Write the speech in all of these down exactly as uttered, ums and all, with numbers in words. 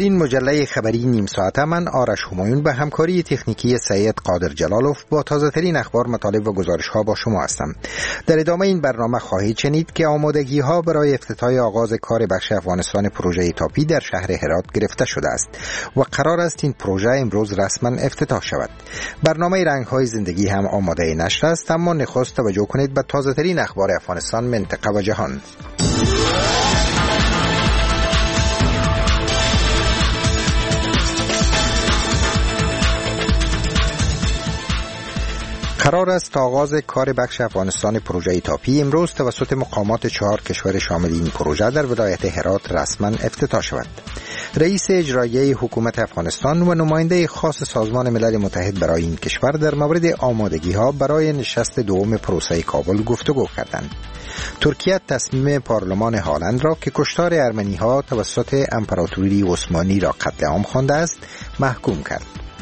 در این مجله خبری نیم ساعته من آرش همایون به همکاری تکنیکی سید قادر جلالوف با تازه ترین اخبار، مطالب و گزارش ها با شما هستم. در ادامه این برنامه خواهید شنید که آمادگی ها برای افتتاح آغاز کار بخش افغانستان پروژه تاپی در شهر هرات گرفته شده است و قرار است این پروژه امروز رسما افتتاح شود. برنامه رنگ های زندگی هم آماده نشر است، اما نخست توجه کنید به تازه ترین اخبار افغانستان، منطقه و جهان. قرار است آغاز کار بخش افغانستان پروژه تاپی امروز توسط مقامات چهار کشور شامل این پروژه در ولایت هرات رسما افتتاح شود. رئیس اجرایی حکومت افغانستان و نماینده خاص سازمان ملل متحد برای این کشور در مورد آمادگی ها برای نشست دوم پروسه کابل گفتگو کردند. ترکیه تصمیم پارلمان هلند را که کشتار ارمنی ها توسط امپراتوری عثمانی را قتل عام خوانده است محکوم کرد.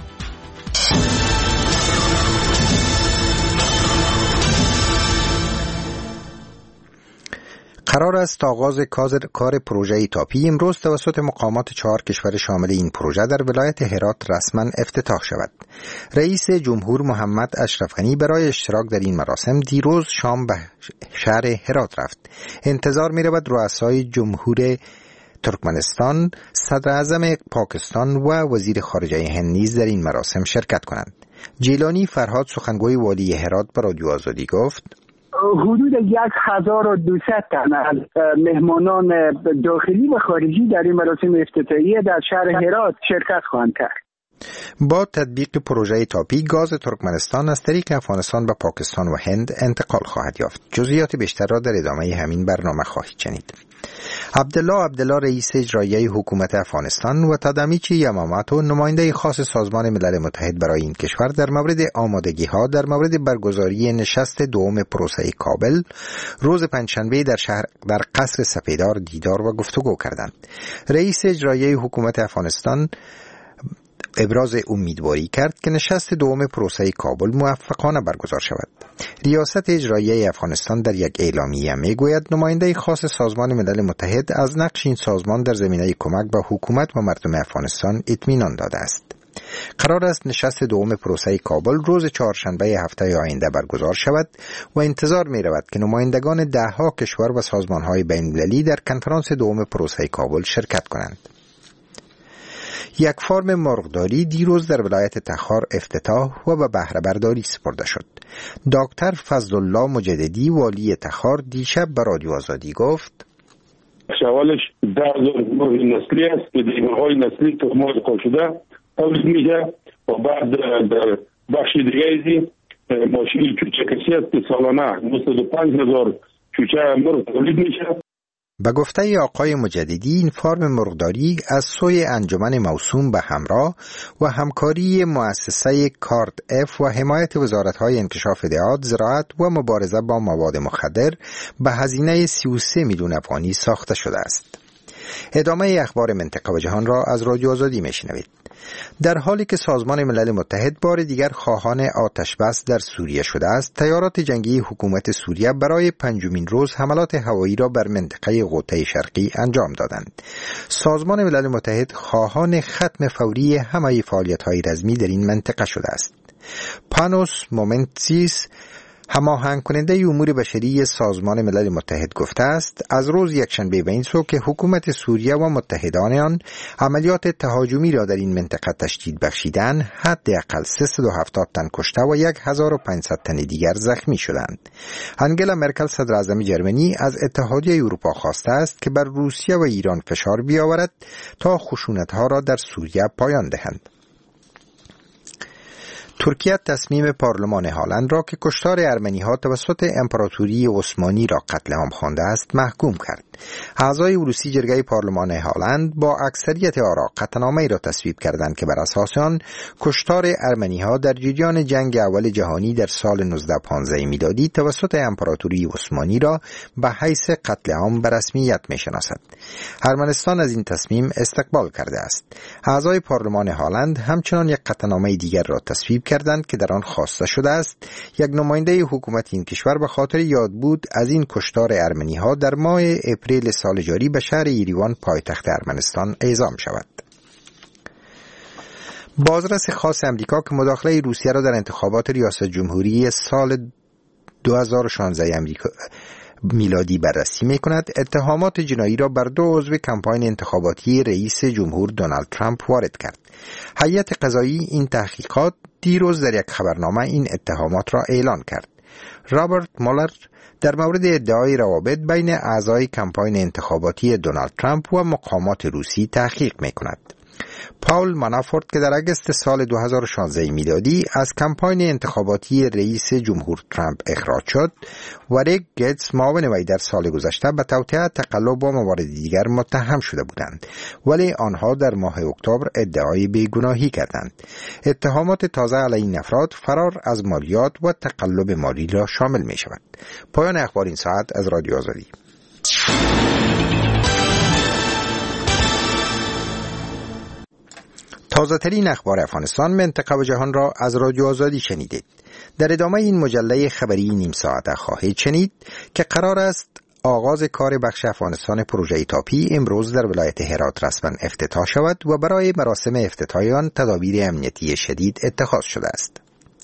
قرار است آغاز کار پروژه تاپی امروز توسط مقامات چهار کشور شامل این پروژه در ولایت هرات رسما افتتاح شود. رئیس جمهور محمد اشرف غنی برای اشتراک در این مراسم دیروز شام به شهر هرات رفت. انتظار می رود رؤسای جمهور ترکمنستان، صدر اعظم پاکستان و وزیر خارجه هند نیز در این مراسم شرکت کنند. جیلانی فرهاد سخنگوی والی هرات به رادیو آزادی گفت: حدود یک هزار و دویست تن از مهمانان داخلی و خارجی در این مراسم افتتاحیه در شهر هرات شرکت خواهند کرد. با تطبیق پروژه تاپی گاز ترکمنستان از طریق افغانستان به پاکستان و هند انتقال خواهد یافت. جزئیات بیشتر را در ادامه همین برنامه خواهید شنید. عبدالله عبدالله رئیس اجرایی حکومت افغانستان و تادامیچی یاماماتو نماینده خاص سازمان ملل متحد برای این کشور در مورد آمادگی ها در مورد برگزاری نشست دوم پروسه کابل روز پنجشنبه در شهر در قصر سپیدار دیدار و گفتگو کردند. رئیس اجرایی حکومت افغانستان ابراز امیدواری کرد که نشست دوم پروسه کابل موفقانه برگزار شود. ریاست اجرایی افغانستان در یک اعلامیه میگوید نماینده خاص سازمان ملل متحد از نقش این سازمان در زمینه کمک به حکومت و مردم افغانستان اطمینان داده است. قرار است نشست دوم پروسه کابل روز چهارشنبه هفته آینده برگزار شود و انتظار می رود که نمایندگان ده ها کشور و سازمان های بین المللی در کنفرانس دوم پروسه کابل شرکت کنند. یک فارم مرغداری دیروز در ولایت تخار افتتاح و به بهره برداری سپرده شد. دکتر فضل الله مجددی والی تخار دیشب به رادیو آزادی گفت: شوالش ده هزار مرغ نسلی است که مرغ‌های نسلی تخم‌های قاشده تولید میشه و بعد در بخش دیگه ازی ماشین چوچه کسی است که سالانه نود و پنج هزار چوچه مرغ تولید میشه. به گفته آقای مجددی این فارم مرغداری از سوی انجمن موسوم به همراه و همکاری مؤسسه کارت اف و حمایت وزارت‌های انکشاف دهات، زراعت و مبارزه با مواد مخدر به هزینه سی و سه میلیون افغانی ساخته شده است. ادامه اخبار منطقه و جهان را از رادیو آزادی میشنوید. در حالی که سازمان ملل متحد بار دیگر خواهان آتش بس در سوریه شده است، تیارات جنگی حکومت سوریه برای پنجمین روز حملات هوایی را بر منطقه غوطه شرقی انجام دادند. سازمان ملل متحد خواهان ختم فوری همه فعالیت‌های رزمی در این منطقه شده است. پانوس مومنتیس هماهنگ کننده امور بشری سازمان ملل متحد گفته است از روز یکشنبه به این سو که حکومت سوریه و متحدان آن عملیات تهاجمی را در این منطقه تشدید بخشیدن، حداقل سیصد و هفتاد تن کشته و هزار و پانصد تن دیگر زخمی شدند. انگلا مرکل صدر اعظم جرمنی از اتحادیه اروپا خواسته است که بر روسیه و ایران فشار بیاورد تا خشونت‌ها را در سوریه پایان دهند. ترکیه تصمیم پارلمان هلند را که کشتار ارمنی ها توسط امپراتوری عثمانی را قتل عام خوانده است محکوم کرد. اعضای ولوسی جرگه پارلمان هلند با اکثریت آرا قطعنامه‌ای را تصویب کردند که بر اساس آن کشتار ارمنی ها در جریان جنگ اول جهانی در سال نوزده پانزده میلادی توسط امپراتوری عثمانی را به حیث قتل عام به رسمیت می‌شناسد. ارمنستان از این تصمیم استقبال کرده است. اعضای پارلمان هلند همچنان یک قطعنامه دیگر را تصویب کردند که در آن خواسته شده است یک نماینده حکومت این کشور به خاطر یادبود از این کشتار ارمنی ها در ماه اپریل سال جاری به شهر یریوان پایتخت ارمنستان اعزام شود. بازرس خاص امریکا که مداخله روسیه را در انتخابات ریاست جمهوری سال دو هزار و شانزده امریکا میلادی بررسی می کند، اتهامات جنایی را بر دو عضو کمپاین انتخاباتی رئیس جمهور دونالد ترامپ وارد کرد. هیئت قضایی این تحقیقات دیروز در یک خبرنامه این اتهامات را اعلان کرد. رابرت مولر در مورد ادعای روابط بین اعضای کمپاین انتخاباتی دونالد ترامپ و مقامات روسی تحقیق می کند. پاول مانافورت که در اگست سال دو هزار و شانزده میلادی از کمپاین انتخاباتی رئیس جمهور ترامپ اخراج شد و ریک گیتس معاون وی در سال گذشته به توطئه تقلب و موارد دیگر متهم شده بودند، ولی آنها در ماه اکتبر ادعای بیگناهی کردند. اتهامات تازه علیه این افراد فرار از مالیات و تقلب مالی را شامل می شود. پایان اخبار این ساعت از رادیو آزادی. تازه ترین اخبار افغانستان، منطقه و جهان را از رادیو آزادی شنیدید. در ادامه این مجله خبری نیم ساعته خواهید شنید که قرار است آغاز کار بخش افغانستان پروژه تاپی امروز در ولایت هرات رسما افتتاح شود و برای مراسم افتتاح آن تدابیر امنیتی شدید اتخاذ شده است.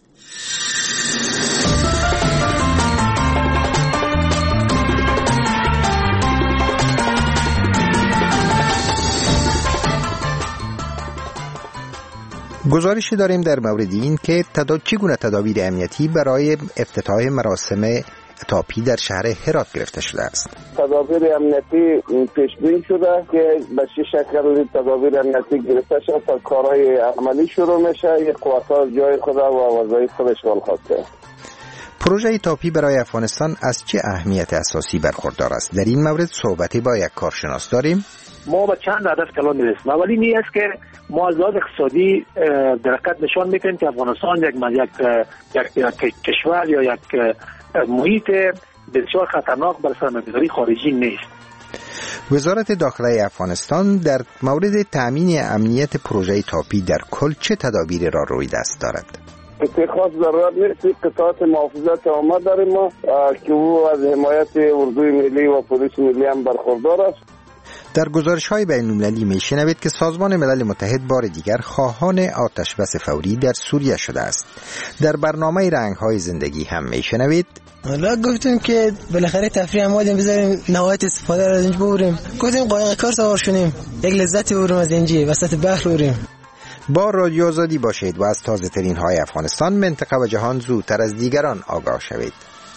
گزارشی داریم در مورد این که تداد چگونه تدابیر امنیتی برای افتتاح مراسم تاپی در شهر هرات گرفته شده است. تدابیر امنیتی پیش بینی شده که به چه شکل تدابیر امنیتی گرفته شده تا کارهای عملی شروع میشه. یک قوت‌ها جای خود و وظایف خودش ول خواسته. پروژه تاپی برای افغانستان از چه اهمیت اساسی برخوردار است؟ در این مورد صحبتی با یک کارشناس داریم. ما به چند هدف کلان میرسیم. اولی این است که ما از لحاظ اقتصادی در حقیقت نشان میکنیم که افغانستان یک یک یک کشور یا یک محیط بسیار خطرناک برای سرمایه‌گذاری خارجی نیست. وزارت داخله افغانستان در مورد تأمین امنیت پروژه تاپی در کل چه تدابیری را روی دست دارد؟ اتخاذ ضرورت نیست. قطعات محافظت آمد داریم ما که او از حمایت اردوی ملی و پلیس ملی هم برخوردار است. در گزارش‌های بین‌المللی می‌شنوید که سازمان ملل متحد بار دیگر خواهان آتش‌بس فوری در سوریه شده است. در برنامه رنگ‌های زندگی هم می‌شنوید حالا گفتیم که بالاخره تفریح آمدیم بذاریم نهایت استفاده را از اینجا ببریم. گفتیم قایق کار سوار شونیم. یک لذتی ببریم از اینجا وسط بحر بریم. با رادیو آزادی باشید و از تازه‌ترین های افغانستان، منطقه و جهان زودتر از دیگران آگاه شوید.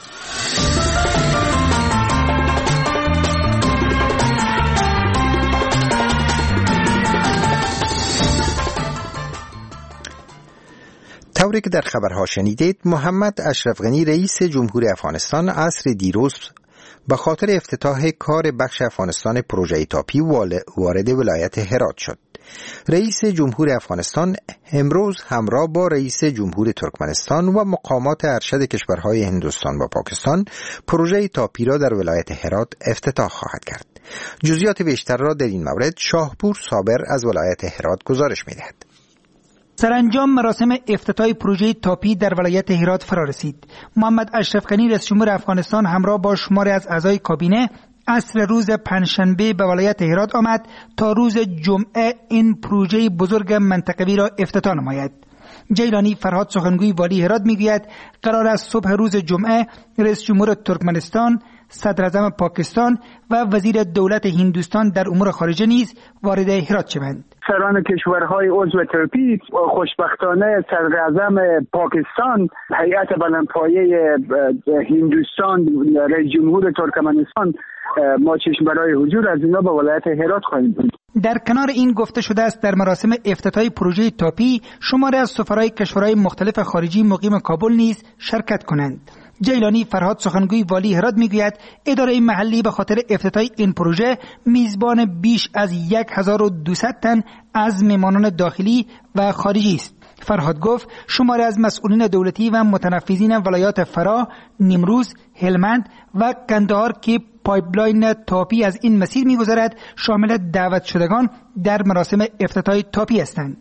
طوری که در خبرها شنیدید، محمد اشرف غنی رئیس جمهور افغانستان عصر دیروز به خاطر افتتاح کار بخش افغانستان پروژه تاپی وارد ولایت هرات شد. رئیس جمهور افغانستان امروز همراه با رئیس جمهور ترکمنستان و مقامات ارشد کشورهای هندوستان و پاکستان پروژه تاپی را در ولایت هرات افتتاح خواهد کرد. جزئیات بیشتر را در این مورد شاهپور صابر از ولایت هرات گزارش می‌دهد. سرانجام مراسم افتتاح پروژه تاپی در ولایت هرات فرا رسید. محمد اشرف غنی رئیس جمهور افغانستان همراه با شماری از اعضای کابینه عصر روز پنجشنبه به ولایت هرات آمد تا روز جمعه این پروژه بزرگ منطقوی را افتتاح نماید. جیلانی فرهاد سخنگوی والی هرات میگوید قرار است صبح روز جمعه رئیس جمهور ترکمنستان، صدر اعظم پاکستان و وزیر دولت هندوستان در امور خارجه نیز وارد هرات شوند. سران کشورهای عضو ترپی، خوشبختانه صدر اعظم پاکستان، هیئت بلندپایه هندوستان، رئیس جمهور ترکمنستان، ما چشم برای حضور از اینا به ولایت هرات خواهیم بود. در کنار این گفته شده است در مراسم افتتاح پروژه تاپی شماری از سفرای کشورهای مختلف خارجی مقیم کابل نیز شرکت کنند. جیلانی فرهاد سخنگوی والی هرات میگوید اداره محلی به خاطر افتتاح این پروژه میزبان بیش از هزار و دویست تن از مهمانان داخلی و خارجی است. فرهاد گفت شماری از مسئولین دولتی و متنفذین ولایات فرا، نیمروز، هلمند و قندهار که پایپلاین تاپی از این مسیر می‌گذرد شامل دعوت شدگان در مراسم افتتاح تاپی هستند.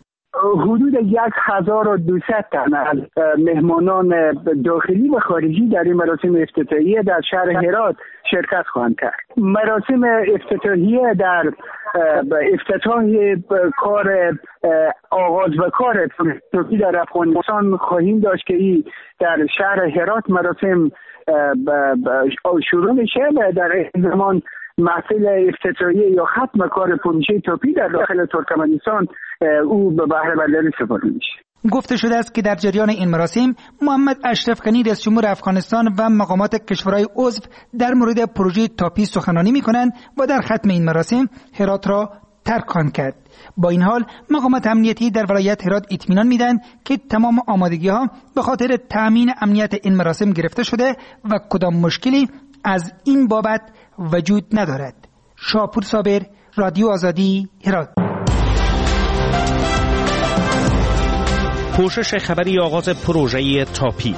حدود یک هزار و دویست تن از مهمانان داخلی و خارجی در این مراسم افتتاحیه در شهر هرات شرکت خواهند کرد. مراسم افتتاحیه در افتتاح کار آغاز و کار ترکی در افغانستان خواهیم داشت که این در شهر هرات مراسم شروع میشه و در این زمان محفل افتتاحیه یا ختم کار پروژه تاپی در داخل ترکمنستان او به بهره برداری سپرده میشه. گفته شده است که در جریان این مراسم محمد اشرف غنی رئیس جمهور افغانستان و مقامات کشورهای عضو در مورد پروژه تاپی سخنرانی میکنند و در ختم این مراسم هرات را ترک خواهند کرد. با این حال مقامات امنیتی در ولایت هرات اطمینان میدن که تمام آمادگی ها به خاطر تامین امنیت این مراسم گرفته شده و کدام مشکلی از این بابت وجود ندارد. شاپور صابر، رادیو آزادی، هرات. پوشش خبری آغاز پروژه تاپی.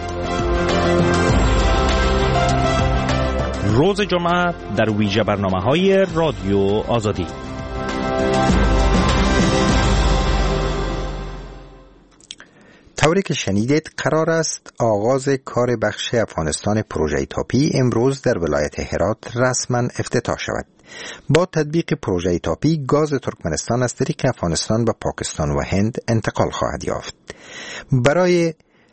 روز جمعه در ویژه برنامه‌های رادیو آزادی. طوری که شنیدید قرار است آغاز کار بخش افغانستان پروژه تاپی امروز در ولایت هرات رسما افتتاح شود. با تطبیق پروژه تاپی گاز ترکمنستان از طریق افغانستان به پاکستان و هند انتقال خواهد یافت. برای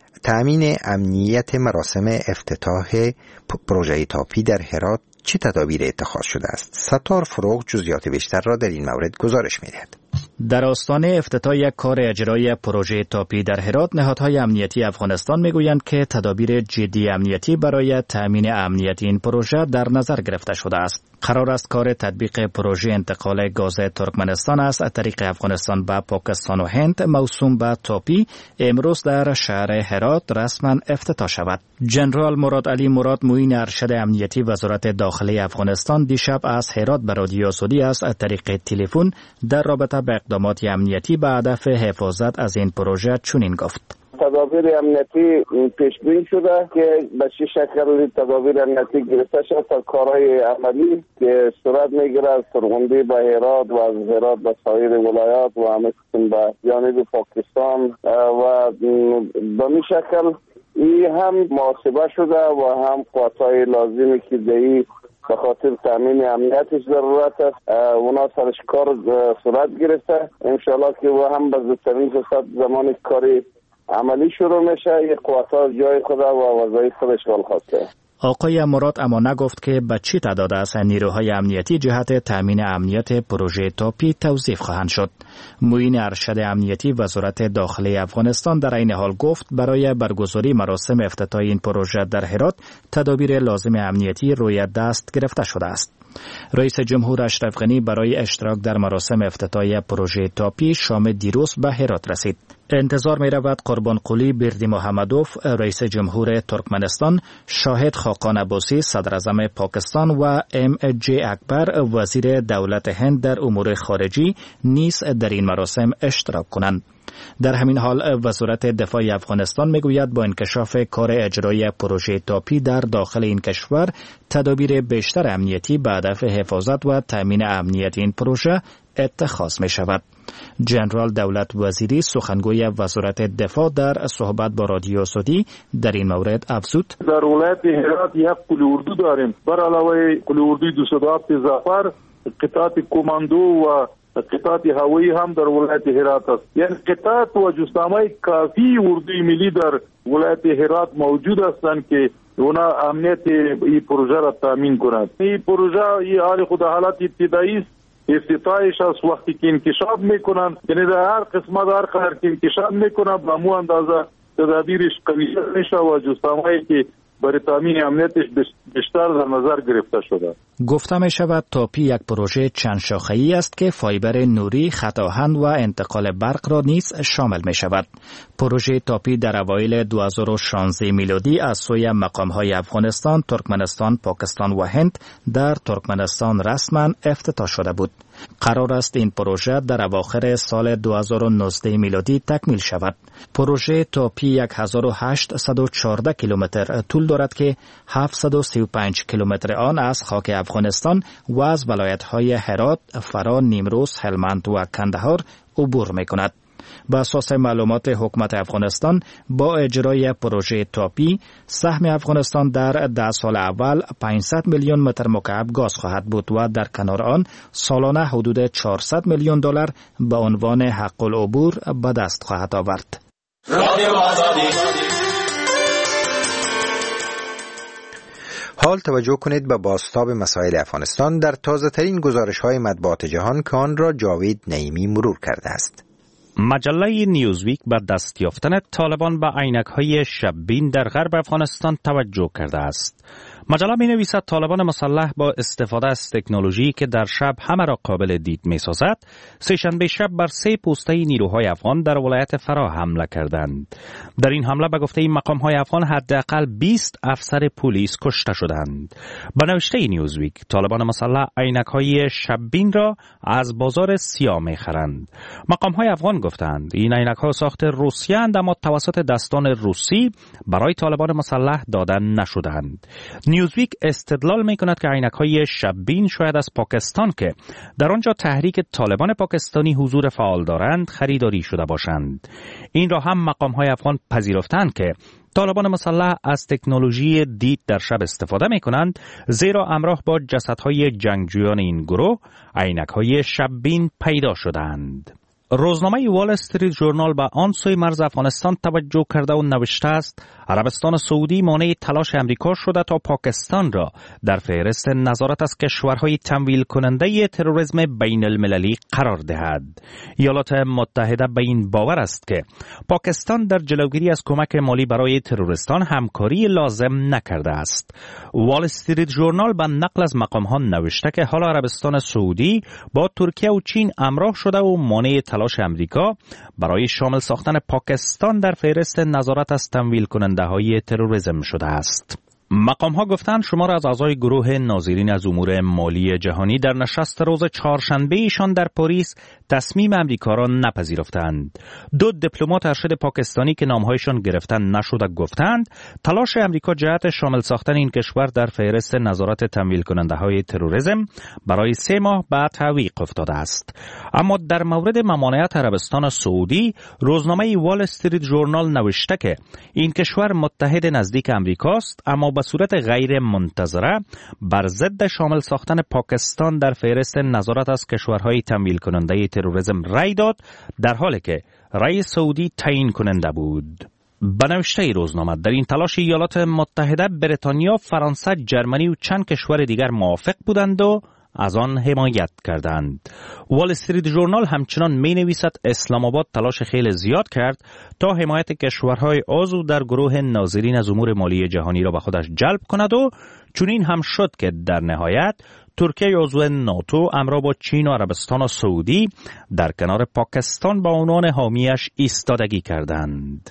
تأمین امنیت مراسم افتتاح پروژه تاپی در هرات چه تدابیر اتخاذ شده است؟ ستار فروغ جزئیات بیشتر را در این مورد گزارش می‌دهد. در آستانه افتتاح یک کار اجرایی پروژه تاپی در هرات، نهادهای امنیتی افغانستان میگویند که تدابیر جدی امنیتی برای تأمین امنیت این پروژه در نظر گرفته شده است. قرار است کار تطبیق پروژه انتقال گاز ترکمنستان است از طریق افغانستان به پاکستان و هند موسوم به تاپی امروز در شهر هرات رسما افتتاح شود. جنرال مراد علی مراد معین ارشد امنیتی وزارت داخلی افغانستان دیشب از هرات به رادیو آزادی است از طریق تلفن در رابطه به اقدامات امنیتی به هدف حفاظت از این پروژه چنین گفت: تدابیر امنیتی پیش بینی شده که به چه شکل تدابیر امنیتی گرفته شد تا کارهای عملی که صورت میگیره از فرغندی به هرات و از هرات به سایر ولایات و همه قسم به جانب پاکستان و به می شکل این هم محاسبه شده و هم قوتهای لازمی که دهی به خاطر تامین امنیتش ضرورت است اونا سرش کار صورت گرفته. انشالله که و هم به زودترین فرصت زمان کاری عملی شروع میشه. یک قوت‌ها جای خود و وظایف خودش اشغال خواسته. آقای مراد اما نگفت که به چی تعداد از نیروهای امنیتی جهت تامین امنیت پروژه تاپی توظیف خواهند شد. معین ارشد امنیتی وزارت داخلی افغانستان در این حال گفت برای برگزاری مراسم افتتاح این پروژه در هرات تدابیر لازم امنیتی روی دست گرفته شده است. رئیس جمهور اشرف غنی برای اشتراک در مراسم افتتاحیه پروژه تاپی شام دیروز به هرات رسید. انتظار می رود قربان قلی بردی محمدوف رئیس جمهور ترکمنستان، شاهد خاقان عباسی صدر اعظم پاکستان و ام جی اکبر وزیر دولت هند در امور خارجی نیز در این مراسم اشتراک کنند. در همین حال وزارت دفاع افغانستان میگوید با انکشاف کار اجرایی پروژه تاپی در داخل این کشور تدابیر بیشتر امنیتی به هدف حفاظت و تامین امنیت این پروژه اتخاذ می شود. جنرال دولت وزیری سخنگوی وزارت دفاع در صحبت با رادیو آزادی در این مورد افزود: در ولایت هرات یک قلی اردو داریم. بر علاوه قلی اردوی دویست و هفت ظفر، قطعات کماندو و قطعات هوایی هم در ولایت هرات است. یعنی قطعات و جسامه کافی اردوی ملی در ولایت هرات موجود هستند که اونا امنیت این پروژه را تامین کنند. این پروژه این حال خود حالت ابتدایی است. افتتاحش از وقتی که انکشاف میکنن، یعنی در هر قسمت هر قرار که انکشاف میکنن به مو اندازه تدابیرش قوی میشه و جسامه‌ای که برای تامین امنیتش بیشتر در نظر گرفته شده. گفته می شود تاپی یک پروژه چند شاخه‌ای است که فایبر نوری، خط آهن و انتقال برق را نیز شامل می شود. پروژه تاپی در اوایل دو هزار و شانزده میلادی از سوی مقام‌های افغانستان، ترکمنستان، پاکستان و هند در ترکمنستان رسما افتتاح شده بود. قرار است این پروژه در اواخر سال دو هزار و نوزده میلادی تکمیل شود. پروژه تاپی هزار و هشتصد و چهارده کیلومتر طول دارد که هفتصد و سی و پنج کیلومتر آن از خاک افغانستان و از ولایت‌های هرات، فرا، نیمروز، هلمند و کندهار عبور می‌کند. به اساس معلومات حکومت افغانستان با اجرای پروژه تاپی سهم افغانستان در ده سال اول پانصد میلیون متر مکعب گاز خواهد بود و در کنار آن سالانه حدود چهارصد میلیون دلار به عنوان حق العبور به دست خواهد آورد. حال توجه کنید به بازتاب مسائل افغانستان در تازه ترین گزارش های مطبوعات جهان که آن را جاوید نعیمی مرور کرده است. مجله نیوزویک به دست یافتن طالبان به عینک‌های شب‌بین در غرب افغانستان توجه کرده است. مجله می نویسد طالبان مسلح با استفاده از تکنولوژی که در شب همه را قابل دید می سازد، سه‌شنبه شب بر سه پوسته نیروهای افغان در ولایت فرا حمله کردند. در این حمله به گفته این مقام‌های افغان حداقل بیست افسر پلیس کشته شدند. به نوشته نیوزویک طالبان مسلح عینک‌های شب‌بین را از بازار سیا می خرند. مقام‌های افغان گفتند این عینک‌ها ساخت روسیه اند اما توسط دستان روسی برای طالبان مسلح داده نشدند. نیوزویک استدلال می کند که عینک‌های شب‌بین شاید از پاکستان که در آنجا تحریک طالبان پاکستانی حضور فعال دارند خریداری شده باشند. این را هم مقام‌های افغان پذیرفتند که طالبان مسلح از تکنولوژی دید در شب استفاده می کنند، زیرا همراه با جسدهای جنگجویان این گروه عینک‌های شب‌بین پیدا شدند. روزنامه وال استریت ژورنال به آن سوی مرز افغانستان توجه کرده و نوشته است عربستان سعودی مانع تلاش امریکا شده تا پاکستان را در فهرست نظارت از کشورهای تمویل کننده تروریسم بین المللی قرار دهد. ایالات متحده به این باور است که پاکستان در جلوگیری از کمک مالی برای تروریستان همکاری لازم نکرده است. وال استریت ژورنال به نقل از مقام‌ها نوشته که حالا عربستان سعودی با ترکیه و چین همراه شده و مانع تلاش امریکا برای شامل ساختن پاکستان در فهرست نظارت از تمویل کننده های تروریسم شده است. مقام ها گفتند شمار از اعضای گروه ناظرین از امور مالی جهانی در نشست روز چهارشنبه ایشان در پاریس تصمیم امریکا را نپذیرفتند. دو دیپلمات ارشد پاکستانی که نامهایشان گرفته نشده گفتند تلاش امریکا جهت شامل ساختن این کشور در فهرست نظارت تمویل کننده های تروریسم برای سه ماه بعد تعویق افتاده است. اما در مورد ممانعت عربستان سعودی روزنامه وال استریت ژورنال نوشته که این کشور متحد نزدیک امریکاست اما به صورت غیر منتظره بر ضد شامل ساختن پاکستان در فهرست نظارت از کشورهای تمویل کننده تروریسم رأی داد، در حالی که رأی سعودی تعیین کننده بود. به نوشته روزنامه در این تلاش ایالات متحده، بریتانیا، فرانسه، جرمنی و چند کشور دیگر موافق بودند و از آن حمایت کردند. وال استریت ژورنال همچنان می نویسد اسلام آباد تلاش خیلی زیاد کرد تا حمایت کشورهای عضو در گروه ناظرین از امور مالی جهانی را به خودش جلب کند و چنین هم شد که در نهایت ترکیه عضو ناتو همراه با چین و عربستان و سعودی در کنار پاکستان با عنوان حامیش ایستادگی کردند.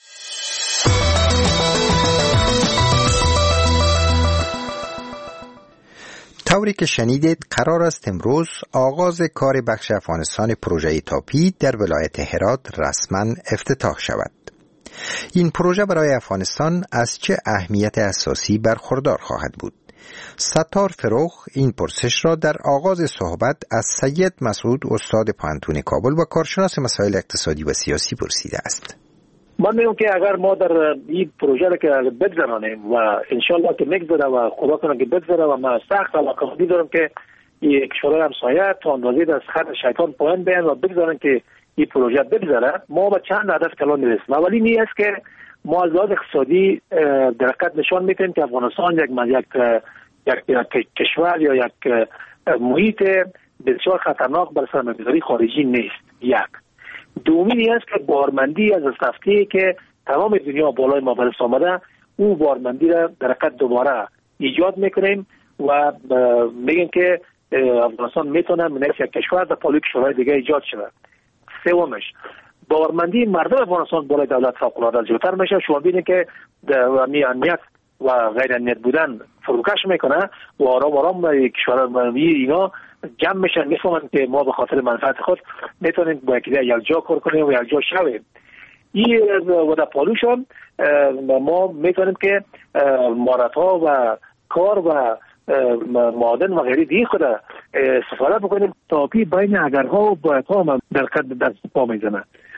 طوری که شنیدید قرار است امروز آغاز کار بخش افغانستان پروژه تاپی در ولایت هرات رسما افتتاح شود. این پروژه برای افغانستان از چه اهمیت اساسی برخوردار خواهد بود؟ ستار فروغ این پرسش را در آغاز صحبت از سید مسعود استاد پوهنتون کابل و کارشناس مسائل اقتصادی و سیاسی پرسیده است. من میگم که اگر ما در این پروژه را که بگذرانیم و انشالله که میگذره و خدا کنه که بگذره و من سخت علاقه‌مندی دارم که این کشورهای همسایه تا اندازه از خط شیطان پایین بیان و بگذارن که این پروژه بگذره، ما به چند هدف کلان میرسیم. اولی این است که ما از لحاظ اقتصادی در حقیقت نشان میدیم که افغانستان یک یک یک کشور یا یک محیط بسیار خطرناک برای سرمایه‌گذاری خارجی نیست. یک دومی این است که بارمندی از استفتی که تمام دنیا بالای ما برس آمده، او بارمندی را در حقیقت دوباره ایجاد میکنیم و میگیم که افغانستان میتونه من یک کشور در پالوی کشورهای دیگه ایجاد شده. سومش بارمندی مردم افغانستان بالای دولت فوق‌العاده جلوتر میشه. شما ببینید که امنیت و غیر امنیت بودن فروکش میکنه و آرام آرام کشورهای اینا جمع میشن، میفهمن که ما به خاطر منفعت خود میتونیم با یکی یک جا کار کنیم و یک جا شویم. این و در پالوشان ما میتونیم که مهارت‌ها و کار و معادن و غیره دیگه خود استفاده بکنیم تا بین اگرها و بایدها هم در قد دست پا میزنه.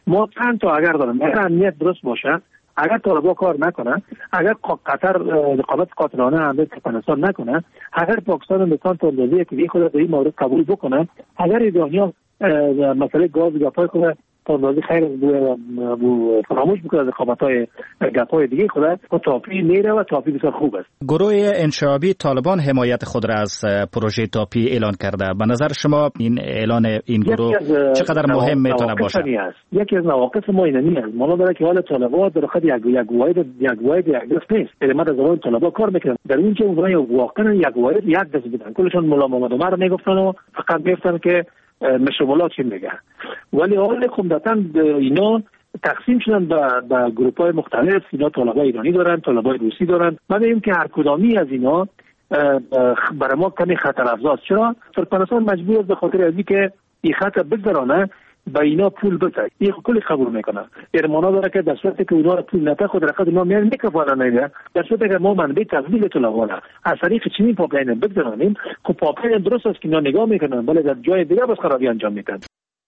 ما چند تا اگر داریم، اگر امنیت درست باشه، اگر طالبان کار نکنه، اگر قطر رقابت قاطعانه هم افغانستان نکنه، اگر پاکستان مثلا تندازی که خود در این مورد قبول بکنه، اگر ایرانی‌ها مسئله گاز گپای خود تندازی خیر بو فراموش بکنه از رقابت‌های گپای دیگه خود و تاپی میره و تاپی بسیار خوب است. گروه انشعابی طالبان حمایت خود را از پروژه تاپی اعلان کرده. به نظر شما این اعلان این گروه چقدر مهم میتونه باشه؟ یکی از نواقص ما اینمی است. ما داره که حال طالبان در خود یک یک واحد یک واحد یک دست نیست. علمات از زمان طالبان کار میکنن. در اونجا اونها واقعا یک واحد یک دست بودن. کلشون مولا محمد عمر میگفتن و فقط میگفتن که مشمولات چی میگه. ولی حال خودتاً اینا تقسیم شدن به به گروه‌های مختلف. اینا طالبای ایرانی دارن، طالبای روسی دارن. ما میگیم که هر کدامی از اینا برای ما کمی خطر افزاست. چرا؟ ترکمنستان مجبور است به خاطر از اینکه این خطر بگذرانه به اینا پول بده. این کلی قبول میکنه. ارمانا داره که در صورتی که اونا پول نده خود رقم اونا میان میکفارن نمیده. در صورتی که ما منبع تبدیل طلبانه از طریق چنین پاپلاین بگذرانیم، خب پاپلاین درست است که اینا نگاه میکنن، ولی در جای دیگه بس خرابی انجام میدن.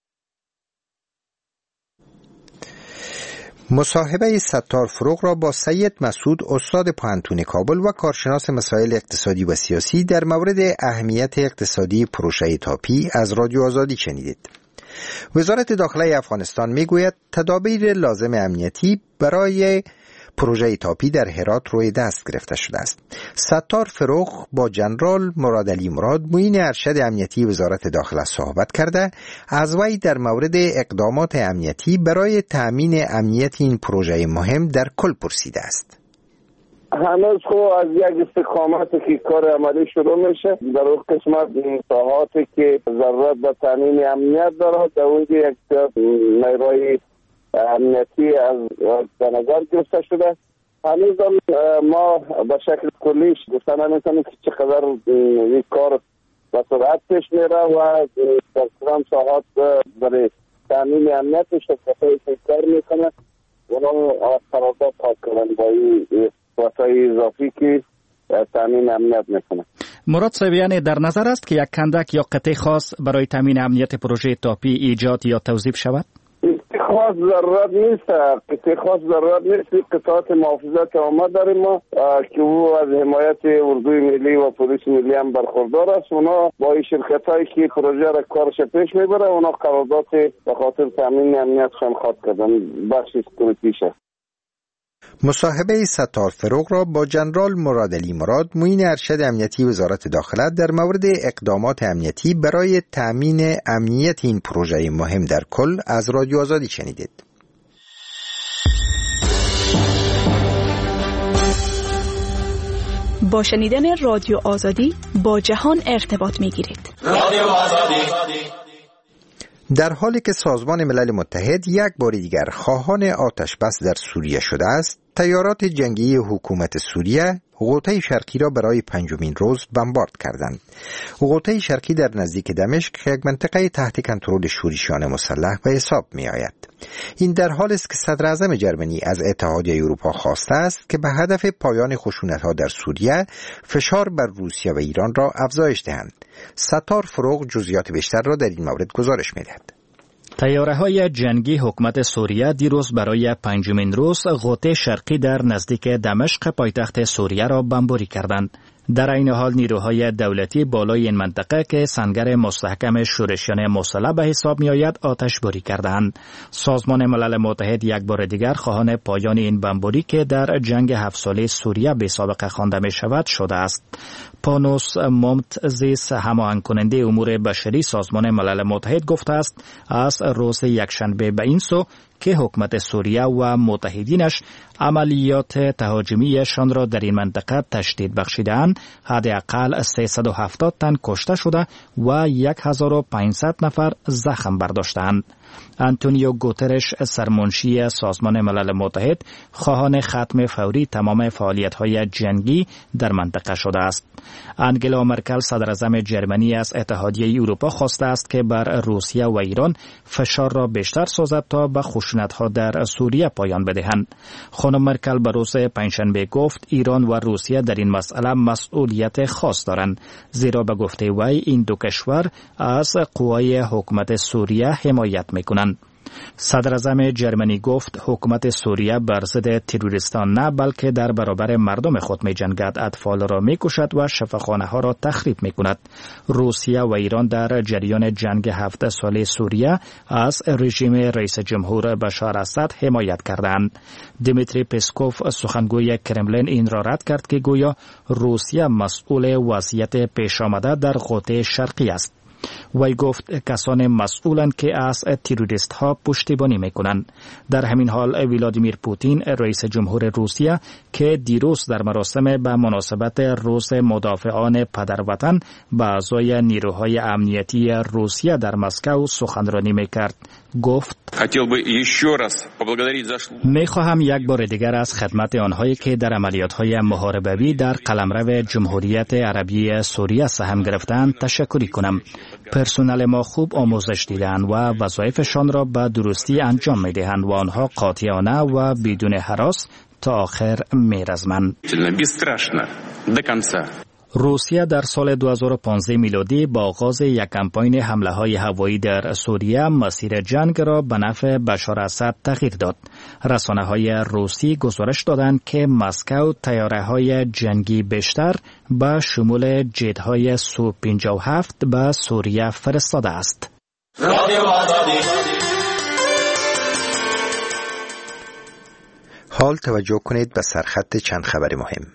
مصاحبه ستار فروغ را با سید مسعود استاد پوهنتون کابل و کارشناس مسائل اقتصادی و سیاسی در مورد اهمیت اقتصادی پروژه تاپی از رادیو آزادی شنیدید. وزارت داخله افغانستان میگوید تدابیر لازم امنیتی برای پروژه تاپی در هرات روی دست گرفته شده است. ستار فروغ با جنرال مرادعلی مراد معین ارشد امنیتی وزارت داخله صحبت کرده، از وی در مورد اقدامات امنیتی برای تأمین امنیت این پروژه مهم در کل پرسیده است. هنوز خو از یک استقامت که کار عملی شروع میشه در اون قسمت ساحاتی که ضرورت به تامین امنیت داره در اونجا یک نیروی امنیتی از به نظر گرفته شده. هنوز ما به شکل کلیش گفتن نمیتونیم که چقدر این کار به سرعت پیش میره و در کدام ساحات برای تامین امنیت شرکت‌هایی که کار میکنه اونا قرارداد پاک کردن با این وسایل اضافی که تامین امنیت میکنه. مراد صاحب، یعنی در نظر است که یک کندک یا قطعه خاص برای تامین امنیت پروژه تاپی ایجاد یا توظیف شود؟ خاص ضرورت نیست، قطعه خاص ضرورت نیست. قطعات محافظت آمد داریم ما که او از حمایت اردوی ملی و پلیس ملی هم برخوردار است. اونا با این شرکت هایی که پروژه را کارش پیش میبره اونا قرارداد به خاطر تامین امنیت هم خواد کردن بخش سکیوریتیشه. مصاحبه ستار فروغ را با جنرال مرادعلی مراد معین ارشد امنیتی وزارت داخله در مورد اقدامات امنیتی برای تأمین امنیت این پروژه مهم در کل از رادیو آزادی شنیدید. با شنیدن رادیو آزادی با جهان ارتباط می‌گیرید. رادیو آزادی. در حالی که سازمان ملل متحد یک بار دیگر خواهان آتش بس در سوریه شده است، تیارات جنگی حکومت سوریه غوطه شرقی را برای پنجمین روز بمبارد کردند. غوطه شرقی در نزدیک دمشق یک منطقه تحت کنترل شورشیان مسلح به حساب می آید. این در حالی است که صدر اعظم جرمنی از اتحادیه اروپا خواسته است که به هدف پایان خشونت‌ها در سوریه فشار بر روسیه و ایران را افزایش دهند. ستار فروغ جزئیات بیشتر را در این مورد گزارش می‌دهد. تیاره‌های جنگی حکومت سوریه دیروز برای پنجمین روز غوطه شرقی در نزدیک دمشق پایتخت سوریه را بمباری کردند. در این حال نیروهای دولتی بالای این منطقه که سنگر مستحکم شورشیان مسلح به حساب می آید آتش باری کردند. سازمان ملل متحد یک بار دیگر خواهان پایان این بمباری که در جنگ هفت ساله سوریه به سابقه خوانده می شود شده است. پانوس مومتزیس، هماهنگ کننده امور بشری سازمان ملل متحد، گفته است از روز یکشنبه به این سو که حکومت سوریه و متحدینش عملیات تهاجمیشان را در این منطقه تشدید بخشیدند، حداقل سیصد و هفتاد تن کشته شده و هزار و پانصد نفر زخم برداشتند. آنتونیو گوترش، سرمنشی سازمان ملل متحد، خواهان ختم فوری تمام فعالیت‌های جنگی در منطقه شده است. انگلا مرکل، صدر اعظم جرمنی، از اتحادیه اروپا خواسته است که بر روسیه و ایران فشار را بیشتر سازد تا به خشونت‌ها در سوریه پایان بدهند. خانم مرکل به روز پنجشنبه گفت ایران و روسیه در این مسئله مسئولیت خاص دارند، زیرا به گفته وی این دو کشور از قوای حکومت سوریه حمایت می‌کنند. صدر اعظم جرمنی گفت حکومت سوریه بر ضد تروریستان نه بلکه در برابر مردم خود می جنگد، اطفال را می کشد و شفاخانه ها را تخریب می کند. روسیه و ایران در جریان جنگ هفده ساله سوریه از رژیم رئیس جمهور بشار اسد حمایت کردند. دیمیتری پسکوف سخنگوی کرملین این را رد کرد که گویا روسیه مسئول وضعیت پیش آمده در قطب شرقی است. وی گفت کسان مسئولند که از تروریست ها پشتیبانی می کنند. در همین حال ولادیمیر پوتین رئیس جمهور روسیه که دیروز در مراسم به مناسبت روز مدافعان پدروطن به اعضای نیروهای امنیتی روسیه در مسکو سخنرانی می کرد. گفت می خواهم یک بار دیگر از خدمت آنهایی که در عملیات‌های محاربه‌ای در قلمرو جمهوریت عربی سوریه سهم گرفتند تشکر کنم. پرسنل ما خوب آموزش دیدند و وظایفشان را به درستی انجام می دهند و آنها قاطعانه و بدون هراس تا آخر می رزمند. روسیه در سال دو هزار و پانزده میلادی با آغاز یک کمپاین حمله های هوایی در سوریه مسیر جنگ را به نفع بشار اسد تغییر داد. رسانه های روسی گزارش دادند که مسکو طیاره های جنگی بیشتر به شمول جت‌های سو پنجاه و هفت به سوریه فرستاده است. حال توجه کنید به سرخط چند خبر مهم.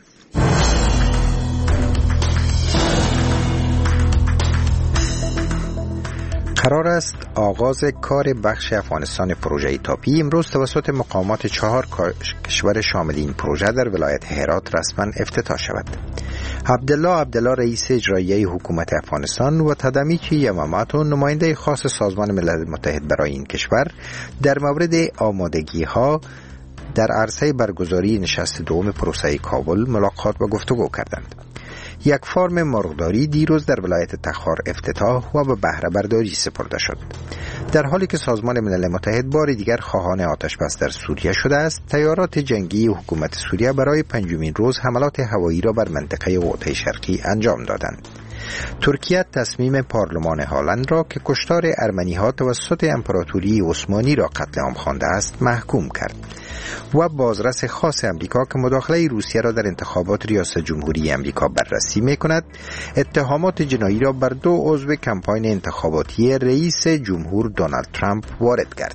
قرار است آغاز کار بخش افغانستان پروژه تاپی امروز توسط مقامات چهار کشور شامل این پروژه در ولایت هرات رسما افتتاح شود. عبدالله عبدالله رئیس اجرایی حکومت افغانستان و تدمیچی یماماتو نماینده خاص سازمان ملل متحد برای این کشور در مورد آمادگی ها در عرصه برگزاری نشست دوم پروسه کابل ملاقات و گفتگو کردند. یک فارم مرغداری دیروز در ولایت تخار افتتاح و به بهره برداری سپرده شد. در حالی که سازمان ملل متحد بار دیگر خواهان آتش بس در سوریه شده است، تیارات جنگی حکومت سوریه برای پنجمین روز حملات هوایی را بر منطقه قطب شرقی انجام دادند. ترکیه تصمیم پارلمان هالند را که کشتار ارمنی‌ها توسط امپراتوری عثمانی را قتل عام خوانده است محکوم کرد و بازرس خاص امریکا که مداخله روسیه را در انتخابات ریاست جمهوری امریکا بررسی می‌کند اتهامات جنایی را بر دو عضو کمپاین انتخاباتی رئیس جمهور دونالد ترامپ وارد کرد.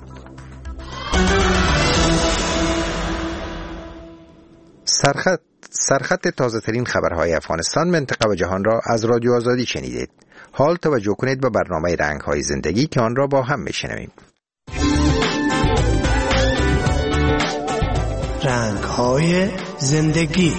سرخط سرخط تازه ترین خبرهای افغانستان، منطقه و جهان را از رادیو آزادی شنیدید. حال توجه کنید به برنامه رنگ‌های زندگی که آن را با هم میشنویم. رنگ‌های زندگی.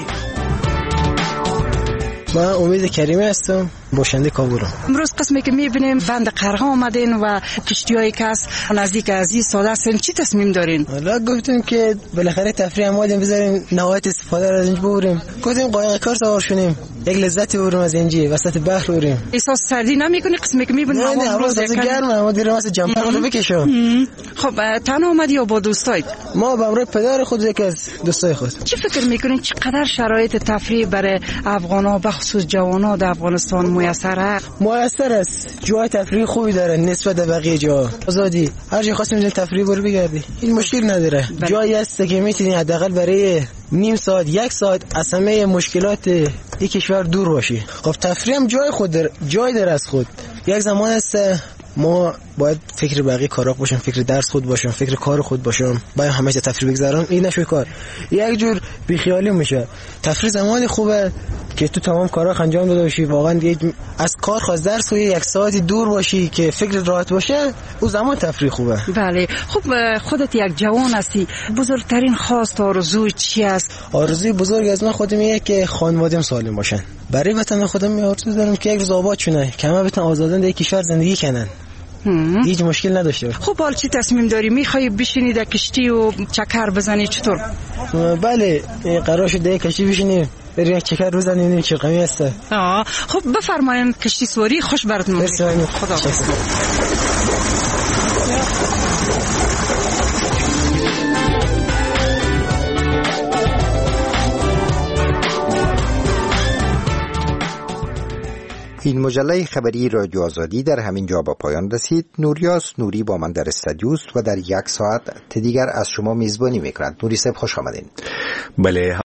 من امید کریمی هستم، باشنده کابورم. امروز قسمی که میبینیم بند قرها آمدین و کشتیایی که از نزدیک از این ساده هستین، چی تصمیم دارین؟ حالا گفتیم که بالاخره تفریح آمدیم بذاریم نهایت استفاده را از اینجا ببریم. گفتیم قایق کار سوار شونیم، یک لذتی ببریم از اینجا وسط بحر بریم. احساس سردی نمیکنی قسمی که میبینیم؟ نه نه امروز از گرمه، اما دیرم از جمپر رو بکشم. خب تنها آمدی یا با دوستایت؟ ما با همراه پدر خود یک از دوستای خود. چی فکر میکنین چقدر شرایط تفریح برای افغانا به خصوص جوانا در افغانستان میسر است؟ میسر است. جای تفریح خوبی داره نسبت به بقیه جا. آزادی هر جا خواستیم میتونی تفریح برو بگردی، این مشکل نداره. بله. جایی هست که میتونی حداقل برای نیم ساعت یک ساعت از همه مشکلات یک کشور دور باشی. خب تفریح هم جای خود داره، جای داره از خود. یک زمان است ما باید فکر بقیه کارا باشم، فکر درس خود باشم، فکر کار خود باشم، باید همیشه تفریح بگذارم. این نشوی کار یک جور بیخیالی میشه. تفریح زمان خوبه که تو تمام کارا انجام داده باشی، واقعا از کار خواست درس و یک ساعتی دور باشی که فکر راحت باشه، اون زمان تفریح خوبه. بله. خب خودت یک جوان هستی، بزرگترین خواست آرزوی چی است؟ آرزوی بزرگ از من خودم اینه که خانواده‌ام سالم باشن. برای وطن خودم آرزو دارم که یک روز آباد شونه، که همه بتونن آزادانه در کشور زندگی کنن، هیچ مشکل نداشته. خب حال چی تصمیم داری؟ میخوای بشینی در کشتی و چکر بزنی چطور؟ بله قرار شد در کشتی بشینیم بریم یک چکر بزنیم، چه غمی هست. آه خب بفرمایید کشتی سواری خوش براتون. مرسی. خدا حافظ. این مجله خبری رادیو آزادی در همین جا با پایان رسید. نوریاس نوری با من در استودیوست و در یک ساعت دیگر از شما میزبانی میکند. نوری صاحب خوش آمدین. بله.